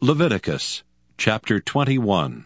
Leviticus chapter 21.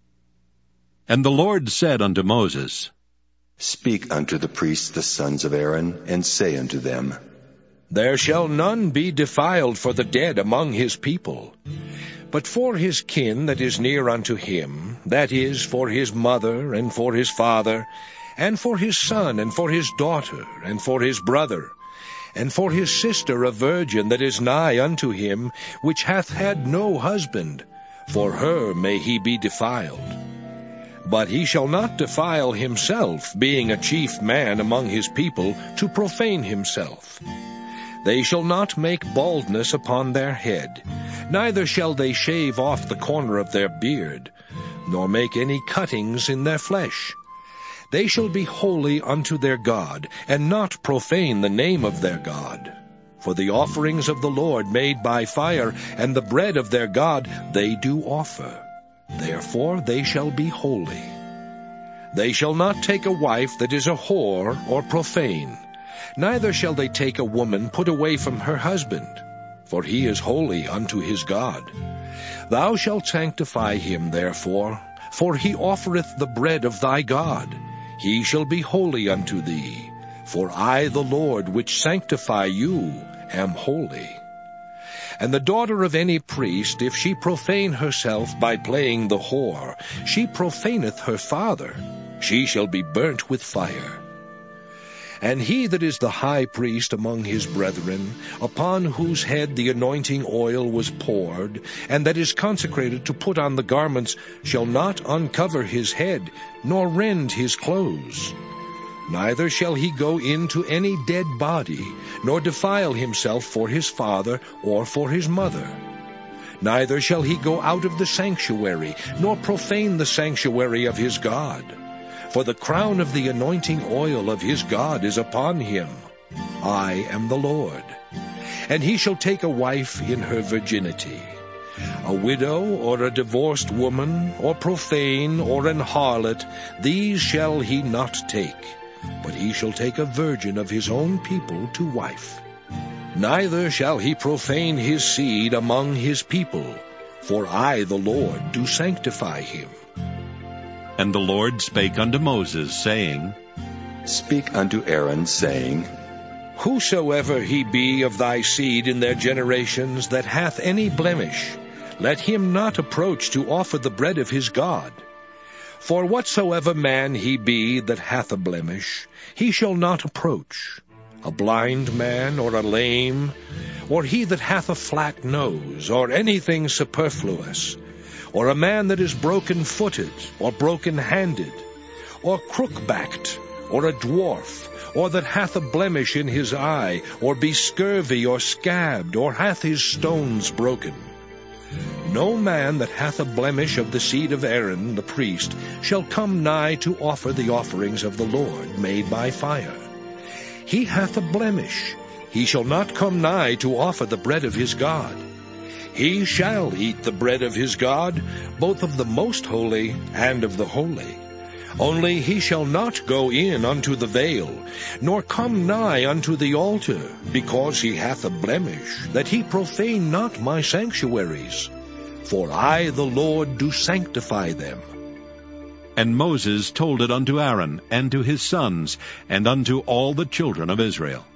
And the Lord said unto Moses, Speak unto the priests the sons of Aaron, and say unto them, There shall none be defiled for the dead among his people. But for his kin that is near unto him, that is, for his mother, and for his father, and for his son, and for his daughter, and for his brother, and for his sister a virgin that is nigh unto him, which hath had no husband, for her may he be defiled. But he shall not defile himself, being a chief man among his people, to profane himself. They shall not make baldness upon their head, neither shall they shave off the corner of their beard, nor make any cuttings in their flesh. They shall be holy unto their God, and not profane the name of their God. For the offerings of the Lord made by fire, and the bread of their God, they do offer. Therefore they shall be holy. They shall not take a wife that is a whore or profane, neither shall they take a woman put away from her husband, for he is holy unto his God. Thou shalt sanctify him therefore, for he offereth the bread of thy God. He shall be holy unto thee, for I the Lord which sanctify you am holy. And the daughter of any priest, if she profane herself by playing the whore, she profaneth her father. She shall be burnt with fire. And he that is the high priest among his brethren, upon whose head the anointing oil was poured, and that is consecrated to put on the garments, shall not uncover his head, nor rend his clothes. Neither shall he go into any dead body, nor defile himself for his father or for his mother. Neither shall he go out of the sanctuary, nor profane the sanctuary of his God. For the crown of the anointing oil of his God is upon him. I am the Lord. And he shall take a wife in her virginity. A widow, or a divorced woman, or profane, or an harlot, these shall he not take. But he shall take a virgin of his own people to wife. Neither shall he profane his seed among his people, for I the Lord do sanctify him. And the Lord spake unto Moses, saying, Speak unto Aaron, saying, Whosoever he be of thy seed in their generations that hath any blemish, let him not approach to offer the bread of his God. For whatsoever man he be that hath a blemish, he shall not approach. A blind man, or a lame, or he that hath a flat nose, or anything superfluous, or a man that is broken-footed, or broken-handed, or crook-backed, or a dwarf, or that hath a blemish in his eye, or be scurvy, or scabbed, or hath his stones broken. No man that hath a blemish of the seed of Aaron the priest shall come nigh to offer the offerings of the Lord made by fire. He hath a blemish, he shall not come nigh to offer the bread of his God. He shall eat the bread of his God, both of the most holy and of the holy. Only he shall not go in unto the veil, nor come nigh unto the altar, because he hath a blemish, that he profane not my sanctuaries. For I the Lord do sanctify them. And Moses told it unto Aaron, and to his sons, and unto all the children of Israel.